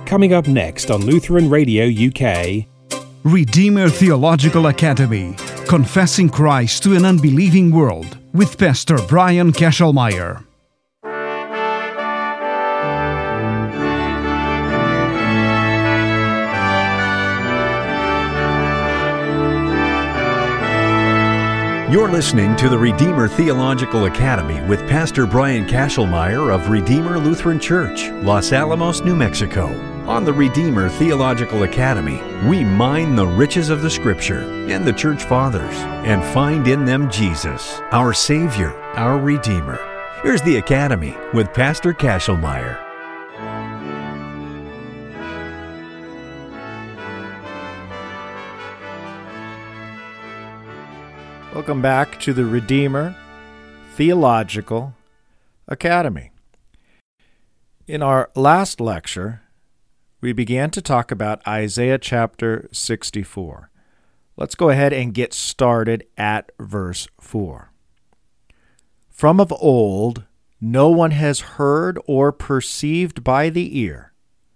Coming up next on Lutheran Radio UK. Redeemer Theological Academy, Confessing Christ to an Unbelieving World, with Pastor Brian Kesselmeyer. You're listening to the Redeemer Theological Academy with Pastor Brian Kesselmeyer of Redeemer Lutheran Church, Los Alamos, New Mexico. On the Redeemer Theological Academy, we mine the riches of the Scripture and the Church Fathers and find in them Jesus, our Savior, our Redeemer. Here's the Academy with Pastor Kesselmeyer. Welcome back to the Redeemer Theological Academy. In our last lecture, we began to talk about Isaiah chapter 64. Let's go ahead and get started at verse 4. From of old, no one has heard or perceived by the ear.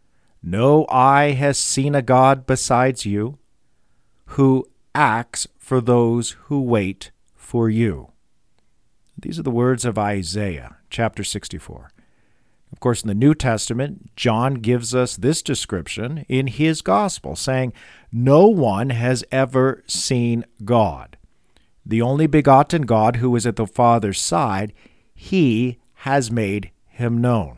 No eye has seen a God besides you, who acts for those who wait for you. These are the words of Isaiah, chapter 64. Of course, in the New Testament, John gives us this description in his gospel, saying, no one has ever seen God. The only begotten God who is at the Father's side, he has made him known.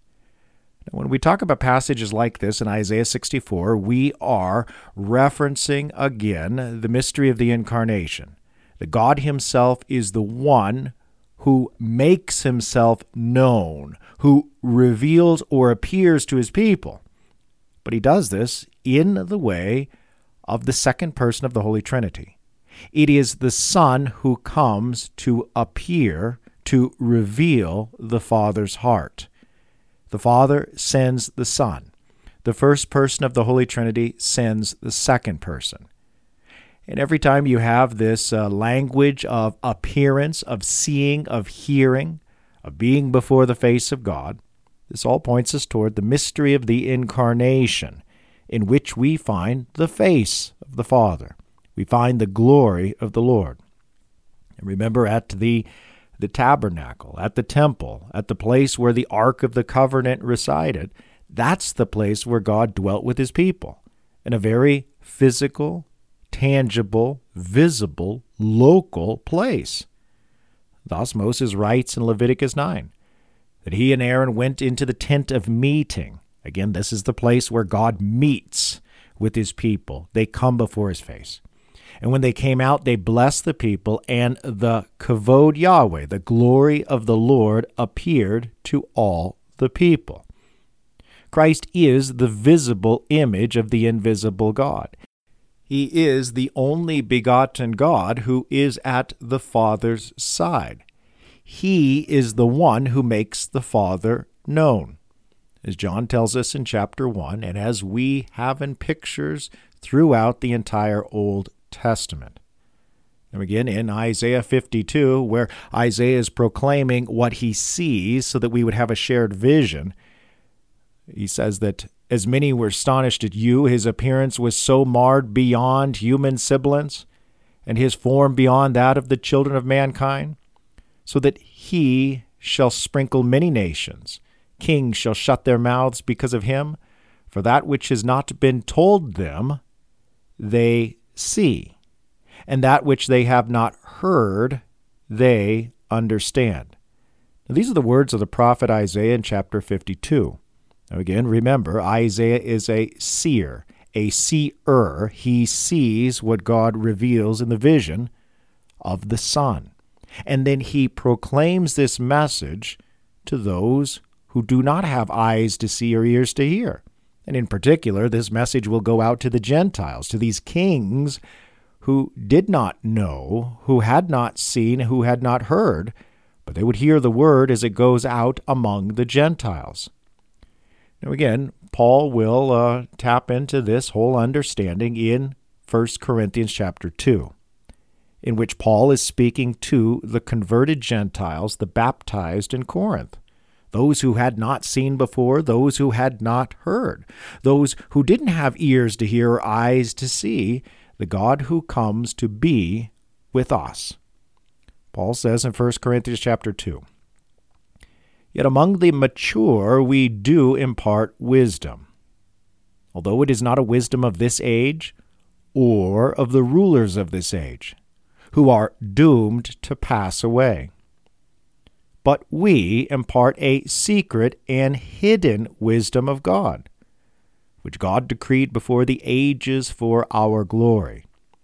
When we talk about passages like this in Isaiah 64, we are referencing again the mystery of the incarnation. That God himself is the one who makes himself known, who reveals or appears to his people. But he does this in the way of the second person of the Holy Trinity. It is the Son who comes to appear, to reveal the Father's heart. The Father sends the Son. The first person of the Holy Trinity sends the second person. And every time you have this language of appearance, of seeing, of hearing, of being before the face of God, this all points us toward the mystery of the incarnation, in which we find the face of the Father. We find the glory of the Lord. And remember, at the tabernacle, at the temple, at the place where the Ark of the Covenant resided, that's the place where God dwelt with his people, in a very physical, tangible, visible, local place. Thus Moses writes in Leviticus 9 that he and Aaron went into the tent of meeting. Again, this is the place where God meets with his people. They come before his face. And when they came out, they blessed the people, and the kavod Yahweh, the glory of the Lord, appeared to all the people. Christ is the visible image of the invisible God. He is the only begotten God who is at the Father's side. He is the one who makes the Father known. As John tells us in chapter 1, and as we have in pictures throughout the entire Old Testament. And again, in Isaiah 52, where Isaiah is proclaiming what he sees so that we would have a shared vision, he says that as many were astonished at you, his appearance was so marred beyond human semblance, and his form beyond that of the children of mankind, so that he shall sprinkle many nations. Kings shall shut their mouths because of him, for that which has not been told them, they see, and that which they have not heard, they understand. Now, these are the words of the prophet Isaiah in chapter 52. Now again, remember, Isaiah is a seer, a seer. He sees what God reveals in the vision of the Son. And then he proclaims this message to those who do not have eyes to see or ears to hear. And in particular, this message will go out to the Gentiles, to these kings who did not know, who had not seen, who had not heard, but they would hear the word as it goes out among the Gentiles. Now again, Paul will tap into this whole understanding in 1 Corinthians chapter 2, in which Paul is speaking to the converted Gentiles, the baptized in Corinth. those who had not seen before, those who had not heard, those who didn't have ears to hear or eyes to see, the God who comes to be with us. Paul says in 1 Corinthians chapter 2, "Yet among the mature we do impart wisdom, although it is not a wisdom of this age or of the rulers of this age, who are doomed to pass away. But we impart a secret and hidden wisdom of God, which God decreed before the ages for our glory.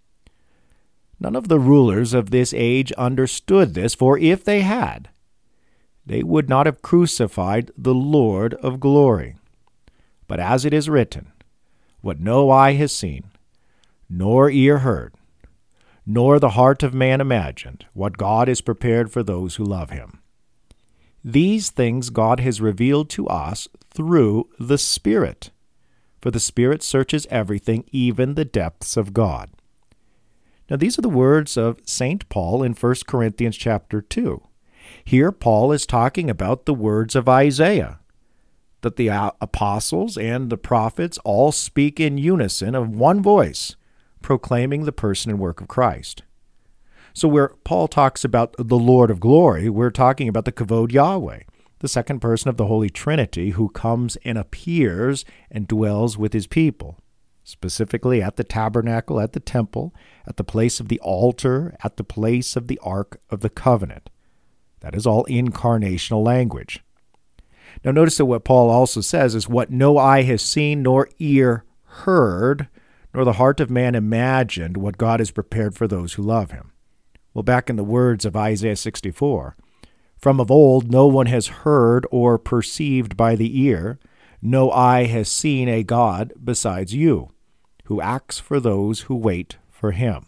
None of the rulers of this age understood this, for if they had, they would not have crucified the Lord of glory. But as it is written, what no eye has seen, nor ear heard, nor the heart of man imagined, what God has prepared for those who love him. These things God has revealed to us through the Spirit, for the Spirit searches everything, even the depths of God." Now these are the words of St. Paul in 1 Corinthians chapter 2. Here Paul is talking about the words of Isaiah, that the apostles and the prophets all speak in unison of one voice, proclaiming the person and work of Christ. So where Paul talks about the Lord of glory, we're talking about the Kavod Yahweh, the second person of the Holy Trinity, who comes and appears and dwells with his people, specifically at the tabernacle, at the temple, at the place of the altar, at the place of the Ark of the Covenant. That is all incarnational language. Now notice that what Paul also says is what no eye has seen, nor ear heard, nor the heart of man imagined, what God has prepared for those who love him. Well, back in the words of Isaiah 64, "From of old no one has heard or perceived by the ear, no eye has seen a God besides you, who acts for those who wait for him."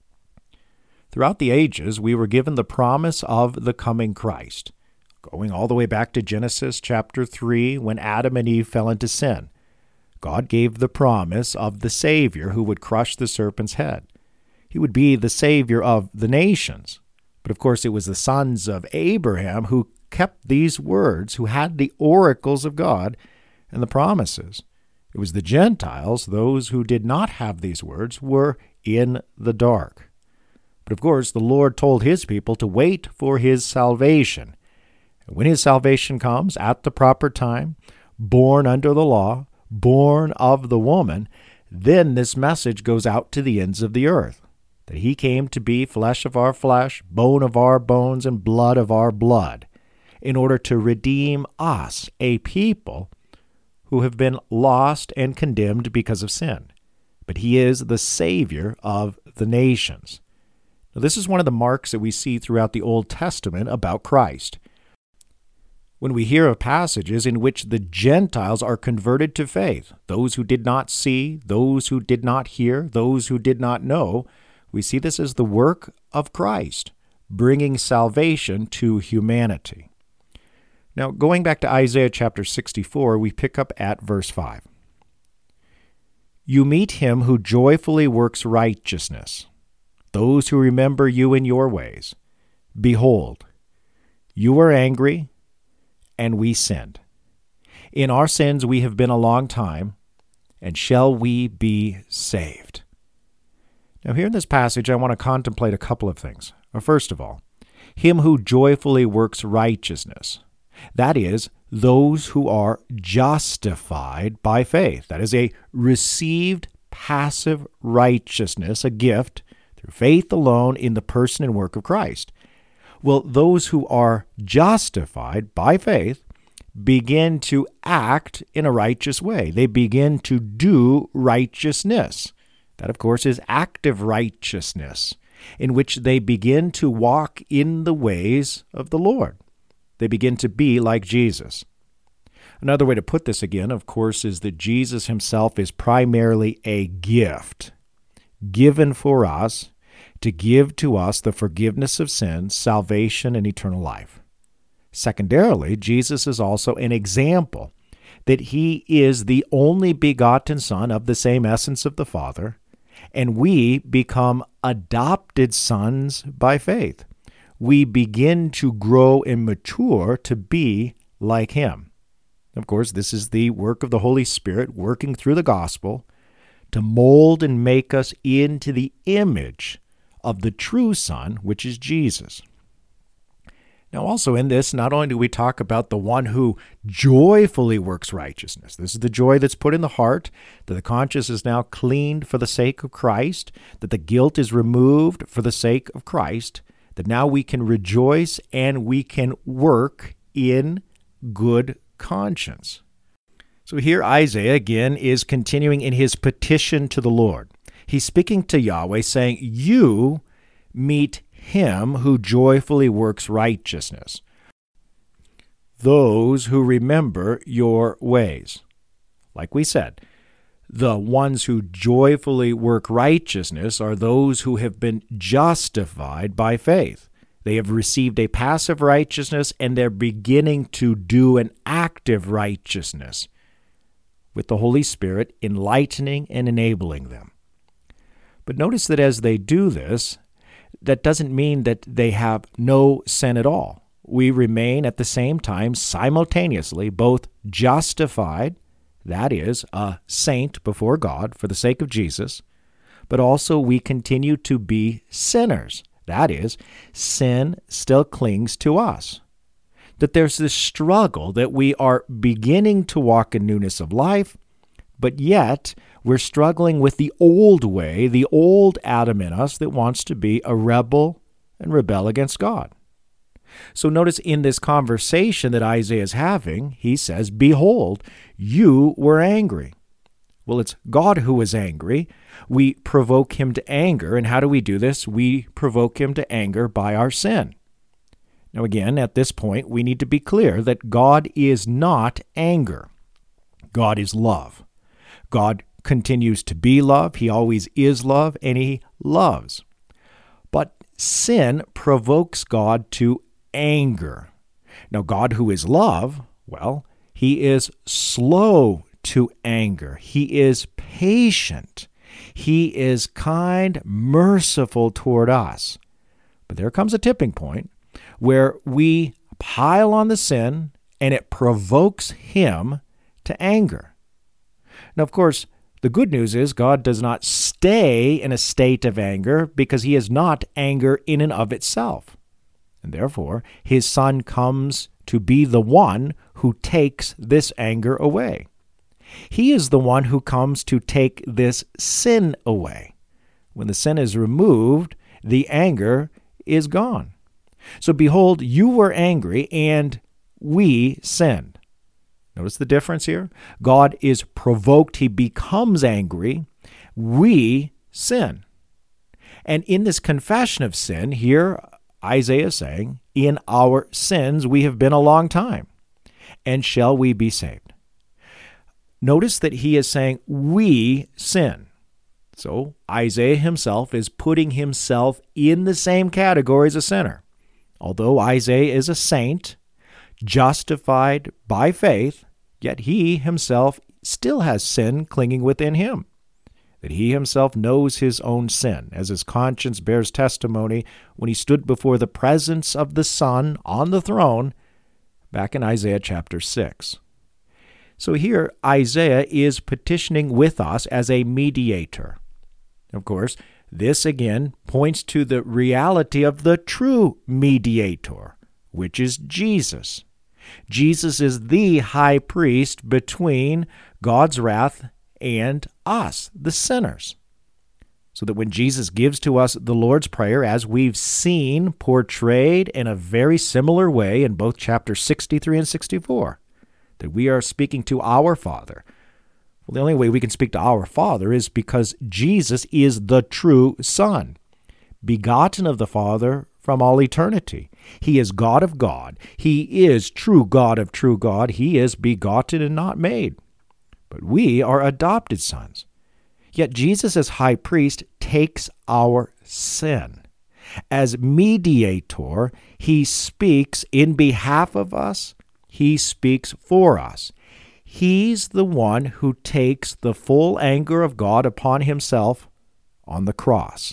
Throughout the ages, we were given the promise of the coming Christ, going all the way back to Genesis chapter 3, when Adam and Eve fell into sin. God gave the promise of the Savior who would crush the serpent's head. He would be the Savior of the nations. But of course, it was the sons of Abraham who kept these words, who had the oracles of God and the promises. It was the Gentiles, those who did not have these words, were in the dark. But of course, the Lord told his people to wait for his salvation. And when his salvation comes at the proper time, born under the law, born of the woman, then this message goes out to the ends of the earth, that he came to be flesh of our flesh, bone of our bones, and blood of our blood, in order to redeem us, a people who have been lost and condemned because of sin. But he is the Savior of the nations. Now, this is one of the marks that we see throughout the Old Testament about Christ. When we hear of passages in which the Gentiles are converted to faith, those who did not see, those who did not hear, those who did not know, we see this as the work of Christ, bringing salvation to humanity. Now, going back to Isaiah chapter 64, we pick up at verse 5. "You meet him who joyfully works righteousness, those who remember you in your ways. Behold, you were angry, and we sinned. In our sins we have been a long time, and shall we be saved?" Now here in this passage, I want to contemplate a couple of things. First of all, him who joyfully works righteousness. That is, those who are justified by faith. That is a received passive righteousness, a gift through faith alone in the person and work of Christ. Well, those who are justified by faith begin to act in a righteous way. They begin to do righteousness. That, of course, is active righteousness, in which they begin to walk in the ways of the Lord. They begin to be like Jesus. Another way to put this again, of course, is that Jesus himself is primarily a gift given for us to give to us the forgiveness of sins, salvation, and eternal life. Secondarily, Jesus is also an example that he is the only begotten Son of the same essence of the Father, and we become adopted sons by faith. We begin to grow and mature to be like him. Of course, this is the work of the Holy Spirit working through the gospel to mold and make us into the image of the true Son, which is Jesus. Now, also in this, not only do we talk about the one who joyfully works righteousness. This is the joy that's put in the heart, that the conscience is now cleaned for the sake of Christ, that the guilt is removed for the sake of Christ, that now we can rejoice and we can work in good conscience. So here Isaiah again is continuing in his petition to the Lord. He's speaking to Yahweh saying, "You meet him who joyfully works righteousness, those who remember your ways." Like we said, the ones who joyfully work righteousness are those who have been justified by faith. They have received a passive righteousness, and they're beginning to do an active righteousness with the Holy Spirit enlightening and enabling them. But notice that as they do this, that doesn't mean that they have no sin at all. We remain at the same time simultaneously both justified, that is, a saint before God for the sake of Jesus, but also we continue to be sinners. That is, sin still clings to us. That there's this struggle that we are beginning to walk in newness of life, but yet we're struggling with the old way, the old Adam in us that wants to be a rebel and rebel against God. So notice in this conversation that Isaiah is having, he says, "Behold, you were angry." Well, it's God who is angry. We provoke him to anger. And how do we do this? We provoke him to anger by our sin. Now again, at this point, we need to be clear that God is not anger. God is love. God continues to be love. He always is love, and he loves. But sin provokes God to anger. Now, God who is love, well, he is slow to anger. He is patient. He is kind, merciful toward us. But there comes a tipping point where we pile on the sin and it provokes him to anger. Now, of course, the good news is God does not stay in a state of anger because he is not anger in and of itself. And therefore, his Son comes to be the one who takes this anger away. He is the one who comes to take this sin away. When the sin is removed, the anger is gone. So behold, you were angry and we sinned. Notice the difference here. God is provoked. He becomes angry. We sin. And in this confession of sin, here Isaiah is saying, in our sins we have been a long time, and shall we be saved? Notice that he is saying, we sin. So Isaiah himself is putting himself in the same category as a sinner. Although Isaiah is a saint, justified by faith, yet he himself still has sin clinging within him. That he himself knows his own sin, as his conscience bears testimony when he stood before the presence of the Son on the throne back in Isaiah chapter 6. So here Isaiah is petitioning with us as a mediator. Of course, this again points to the reality of the true mediator, which is Jesus. Jesus is the high priest between God's wrath and us, the sinners. So that when Jesus gives to us the Lord's Prayer, as we've seen portrayed in a very similar way in both chapters 63 and 64, that we are speaking to our Father. Well, the only way we can speak to our Father is because Jesus is the true Son, begotten of the Father from all eternity. He is God of God. He is true God of true God. He is begotten and not made. But we are adopted sons. Yet Jesus as high priest takes our sin. As mediator, he speaks in behalf of us. He speaks for us. He's the one who takes the full anger of God upon himself on the cross.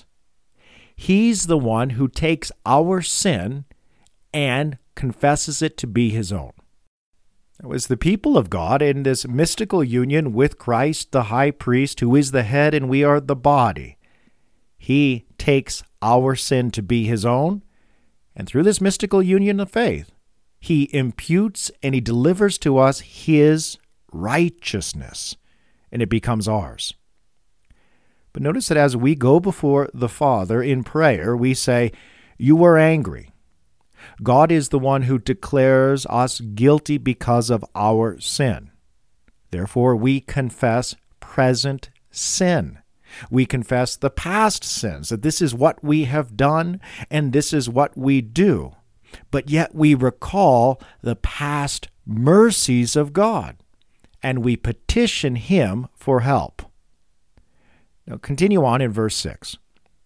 He's the one who takes our sin and confesses it to be his own. As the people of God in this mystical union with Christ, the high priest, who is the head and we are the body, he takes our sin to be his own, and through this mystical union of faith, he imputes and he delivers to us his righteousness, and it becomes ours. But notice that as we go before the Father in prayer, we say, "You were angry." God is the one who declares us guilty because of our sin. Therefore, we confess present sin. We confess the past sins, that this is what we have done and this is what we do. But yet we recall the past mercies of God, and we petition him for help. Now continue on in verse 6.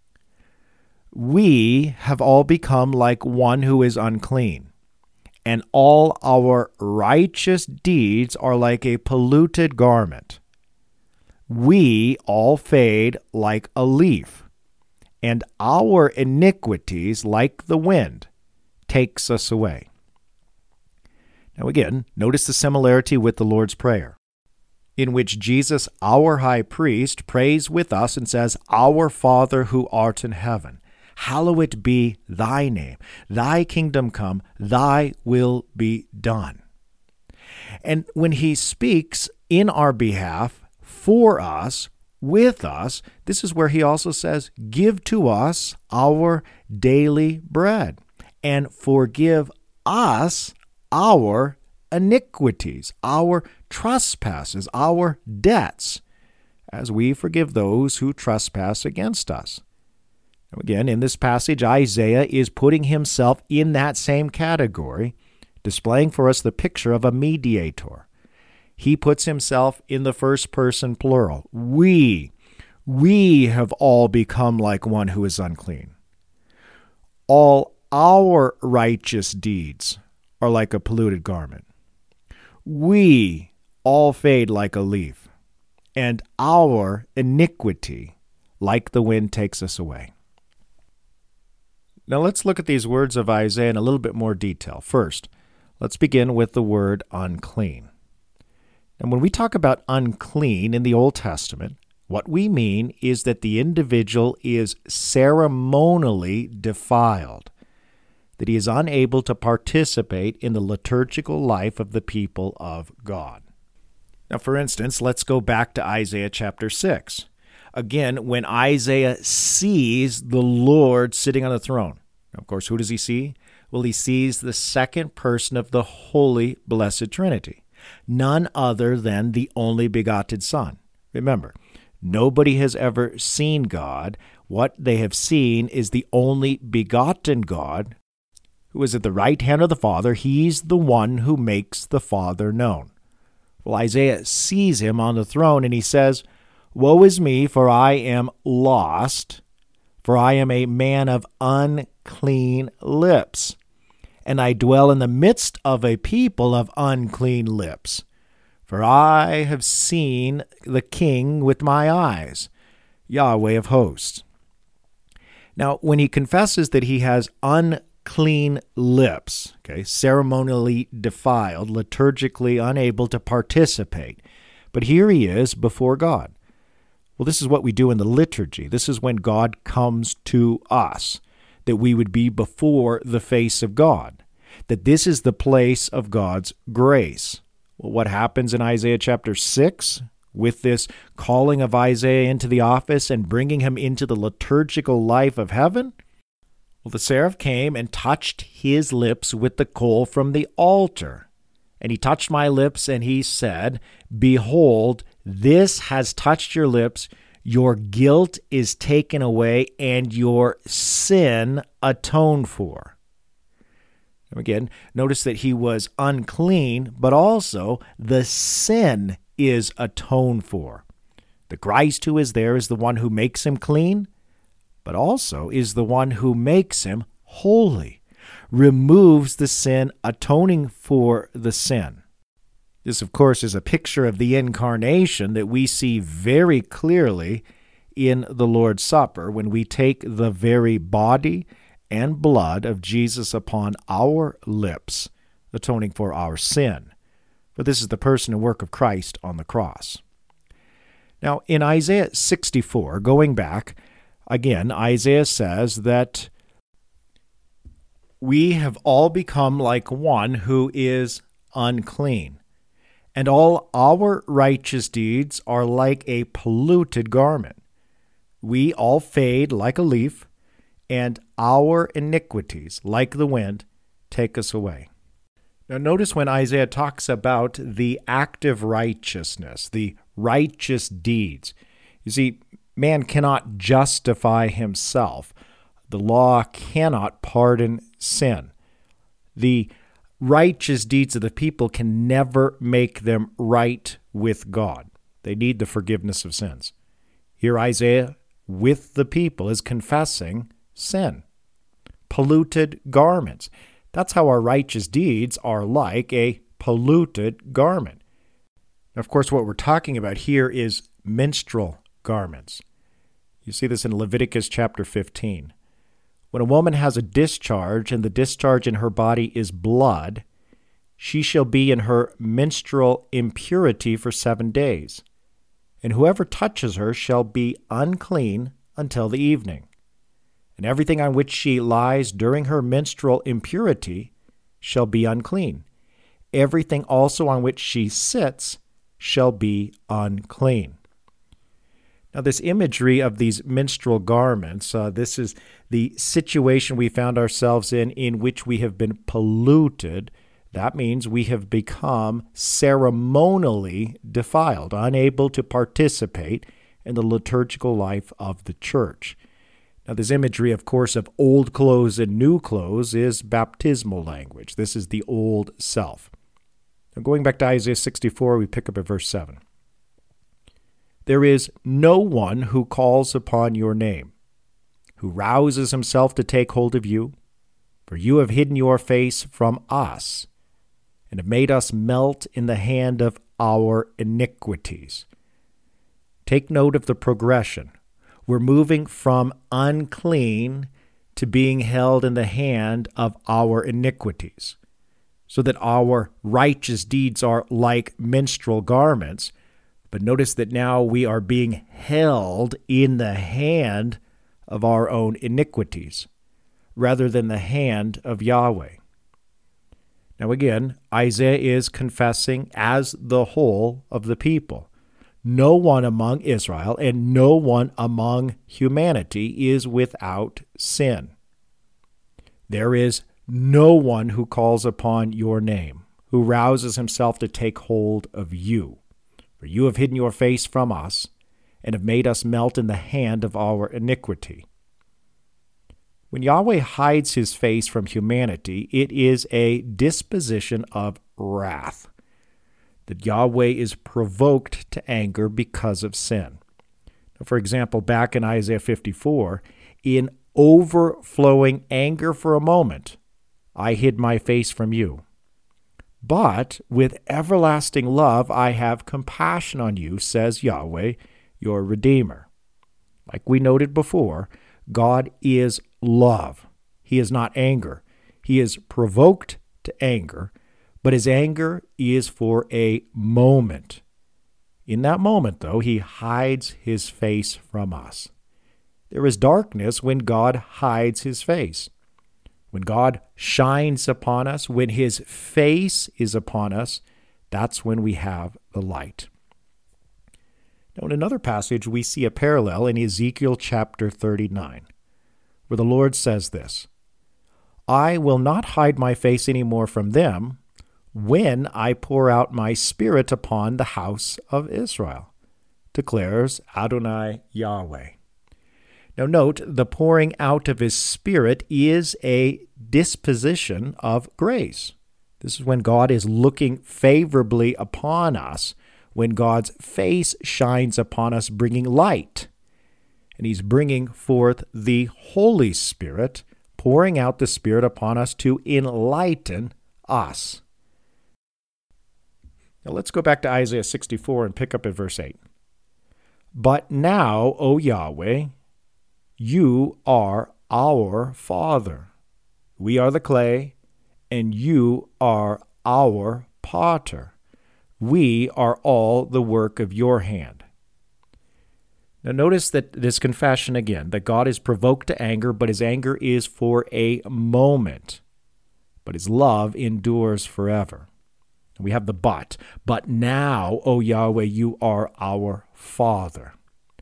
We have all become like one who is unclean, and all our righteous deeds are like a polluted garment. We all fade like a leaf, and our iniquities, like the wind, takes us away. Now again, notice the similarity with the Lord's Prayer, in which Jesus, our high priest, prays with us and says, "Our Father who art in heaven, hallowed be thy name. Thy kingdom come, thy will be done." And when he speaks in our behalf, for us, with us, this is where he also says, "Give to us our daily bread, and forgive us our iniquities, our trespasses, our debts, as we forgive those who trespass against us." Again, in this passage, Isaiah is putting himself in that same category, displaying for us the picture of a mediator. He puts himself in the first person plural. We have all become like one who is unclean. All our righteous deeds are like a polluted garment. We all fade like a leaf, and our iniquity, like the wind, takes us away. Now let's look at these words of Isaiah in a little bit more detail. First, let's begin with the word unclean. And when we talk about unclean in the Old Testament, what we mean is that the individual is ceremonially defiled, that he is unable to participate in the liturgical life of the people of God. Now, for instance, let's go back to Isaiah chapter 6. Again, when Isaiah sees the Lord sitting on the throne, of course, who does he see? Well, he sees the second person of the Holy Blessed Trinity, none other than the only begotten Son. Remember, nobody has ever seen God. What they have seen is the only begotten God, who is at the right hand of the Father. He's the one who makes the Father known. Well, Isaiah sees him on the throne, and he says, "Woe is me, for I am lost, for I am a man of unclean lips, and I dwell in the midst of a people of unclean lips. For I have seen the King with my eyes, Yahweh of hosts." Now, when he confesses that he has unclean lips, ceremonially defiled, liturgically unable to participate, but here he is before God. Well, this is what we do in the liturgy. This is when God comes to us, that we would be before the face of God, that this is the place of God's grace. Well, what happens in Isaiah chapter 6 with this calling of Isaiah into the office and bringing him into the liturgical life of heaven? Well, the seraph came and touched his lips with the coal from the altar. And he touched my lips, and he said, "Behold, this has touched your lips. Your guilt is taken away, and your sin atoned for." Again, notice that he was unclean, but also the sin is atoned for. The Christ who is there is the one who makes him clean, but also is the one who makes him holy, removes the sin, atoning for the sin. This, of course, is a picture of the incarnation that we see very clearly in the Lord's Supper when we take the very body and blood of Jesus upon our lips, atoning for our sin. but this is the person and work of Christ on the cross. Now, in Isaiah 64, going back, again, Isaiah says that we have all become like one who is unclean, and all our righteous deeds are like a polluted garment. We all fade like a leaf, and our iniquities, like the wind, take us away. Now notice when Isaiah talks about the active righteousness, the righteous deeds. You see, man cannot justify himself. The law cannot pardon sin. The righteous deeds of the people can never make them right with God. They need the forgiveness of sins. Here Isaiah, with the people, is confessing sin, polluted garments. That's how our righteous deeds are like a polluted garment. Of course, what we're talking about here is menstrual garments. You see this in Leviticus chapter 15. When a woman has a discharge, and the discharge in her body is blood, she shall be in her menstrual impurity for 7 days, and whoever touches her shall be unclean until the evening. And everything on which she lies during her menstrual impurity shall be unclean. Everything also on which she sits shall be unclean. Now, this imagery of these menstrual garments, this is the situation we found ourselves in which we have been polluted. That means we have become ceremonially defiled, unable to participate in the liturgical life of the church. Now, this imagery, of course, of old clothes and new clothes is baptismal language. This is the old self. Now, going back to Isaiah 64, we pick up at verse 7. There is no one who calls upon your name, who rouses himself to take hold of you, for you have hidden your face from us, and have made us melt in the hand of our iniquities. Take note of the progression. We're moving from unclean to being held in the hand of our iniquities, so that our righteous deeds are like menstrual garments. But notice that now we are being held in the hand of our own iniquities, rather than the hand of Yahweh. Now again, Isaiah is confessing as the whole of the people. No one among Israel and no one among humanity is without sin. There is no one who calls upon your name, who rouses himself to take hold of you. For you have hidden your face from us, and have made us melt in the hand of our iniquity. When Yahweh hides his face from humanity, it is a disposition of wrath, that Yahweh is provoked to anger because of sin. Now, for example, back in Isaiah 54, in overflowing anger for a moment, I hid my face from you. But with everlasting love I have compassion on you, says Yahweh, your Redeemer. Like we noted before, God is love. He is not anger. He is provoked to anger, but his anger is for a moment. In that moment, though, he hides his face from us. There is darkness when God hides his face. When God shines upon us, when his face is upon us, that's when we have the light. Now, in another passage, we see a parallel in Ezekiel chapter 39, where the Lord says this, I will not hide my face any more from them when I pour out my spirit upon the house of Israel, declares Adonai Yahweh. Now note, the pouring out of his Spirit is a disposition of grace. This is when God is looking favorably upon us, when God's face shines upon us, bringing light. And he's bringing forth the Holy Spirit, pouring out the Spirit upon us to enlighten us. Now let's go back to Isaiah 64 and pick up at verse 8. But now, O Yahweh, you are our Father. We are the clay, and you are our potter. We are all the work of your hand. Now notice that this confession again, that God is provoked to anger, but his anger is for a moment. But his love endures forever. We have the but. But now, O Yahweh, you are our Father.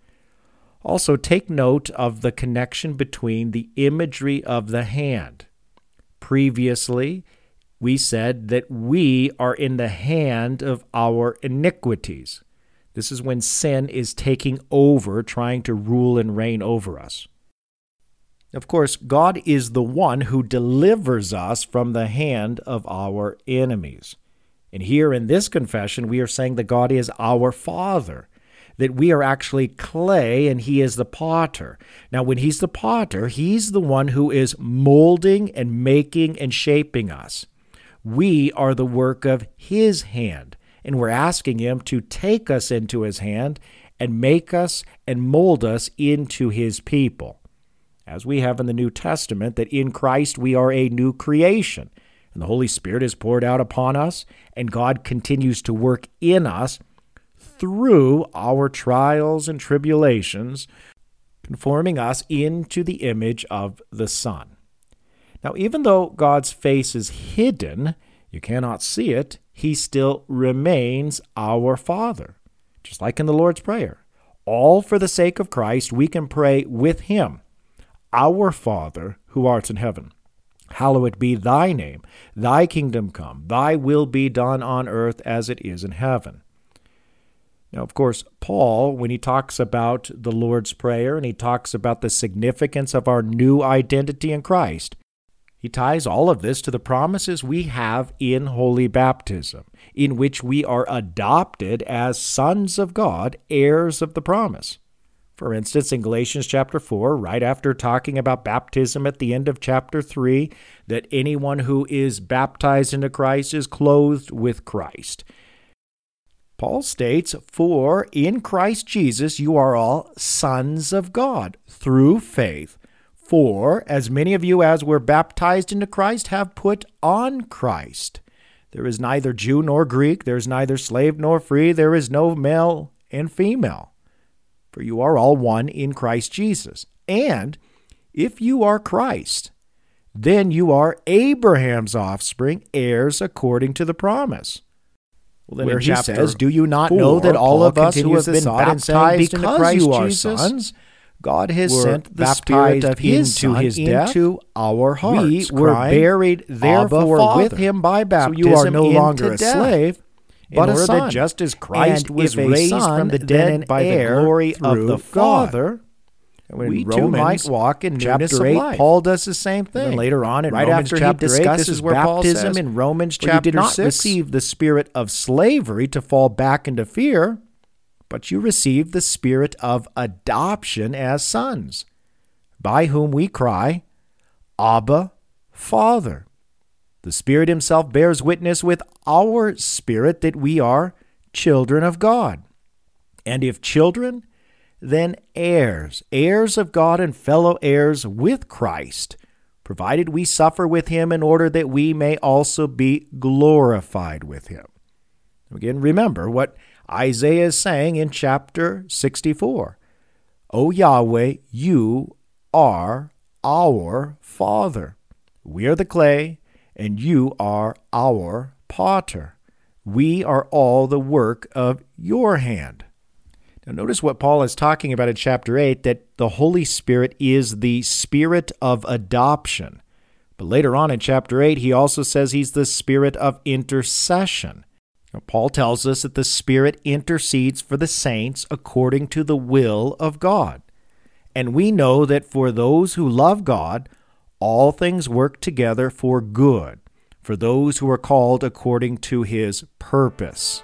Also, take note of the connection between the imagery of the hand. Previously, we said that we are in the hand of our iniquities. This is when sin is taking over, trying to rule and reign over us. Of course, God is the one who delivers us from the hand of our enemies. And here in this confession, we are saying that God is our Father, that we are actually clay and he is the potter. Now, when he's the potter, he's the one who is molding and making and shaping us. We are the work of his hand, and we're asking him to take us into his hand and make us and mold us into his people. As we have in the New Testament, that in Christ we are a new creation, and the Holy Spirit is poured out upon us, and God continues to work in us through our trials and tribulations, conforming us into the image of the Son. Now, even though God's face is hidden, you cannot see it, he still remains our Father. Just like in the Lord's Prayer. All for the sake of Christ, we can pray with him. Our Father, who art in heaven, hallowed be thy name. Thy kingdom come. Thy will be done on earth as it is in heaven. Now, of course, Paul, when he talks about the Lord's Prayer and he talks about the significance of our new identity in Christ, he ties all of this to the promises we have in holy baptism, in which we are adopted as sons of God, heirs of the promise. For instance, in Galatians chapter 4, right after talking about baptism at the end of chapter 3, that anyone who is baptized into Christ is clothed with Christ. Paul states, "For in Christ Jesus you are all sons of God through faith. For as many of you as were baptized into Christ have put on Christ. There is neither Jew nor Greek, there is neither slave nor free, there is no male and female. For you are all one in Christ Jesus. And if you are Christ, then you are Abraham's offspring, heirs according to the promise." Well, then where he says, "Do you not know that all of us who have been baptized into Christ Jesus, sons, God has sent the Spirit of his Son into our hearts. We were buried, therefore, with him by baptism. So you are no longer a slave, but a son. That just as Christ was raised from the dead by the glory of the Father, we too might walk in newness of life." Paul does the same thing. And then later on, in Romans chapter 8, this is where baptism in Romans chapter 6, you did not receive the spirit of slavery to fall back into fear, but you received the spirit of adoption as sons, by whom we cry, Abba, Father. The Spirit himself bears witness with our spirit that we are children of God. And if children, then heirs, heirs of God and fellow heirs with Christ, provided we suffer with him in order that we may also be glorified with him. Again, remember what Isaiah is saying in chapter 64. O Yahweh, you are our Father. We are the clay, and you are our potter. We are all the work of your hand. Now notice what Paul is talking about in chapter 8, that the Holy Spirit is the spirit of adoption. But later on in chapter 8, he also says he's the spirit of intercession. Now, Paul tells us that the Spirit intercedes for the saints according to the will of God. And we know that for those who love God, all things work together for good, for those who are called according to his purpose.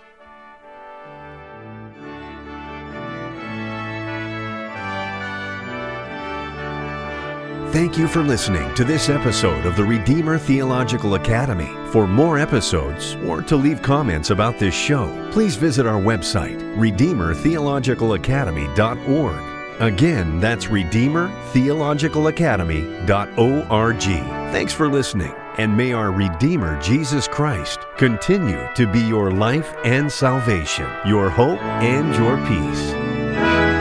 Thank you for listening to this episode of the Redeemer Theological Academy. For more episodes or to leave comments about this show, please visit our website, redeemertheologicalacademy.org. Again, that's redeemertheologicalacademy.org. Thanks for listening. And may our Redeemer, Jesus Christ, continue to be your life and salvation, your hope and your peace.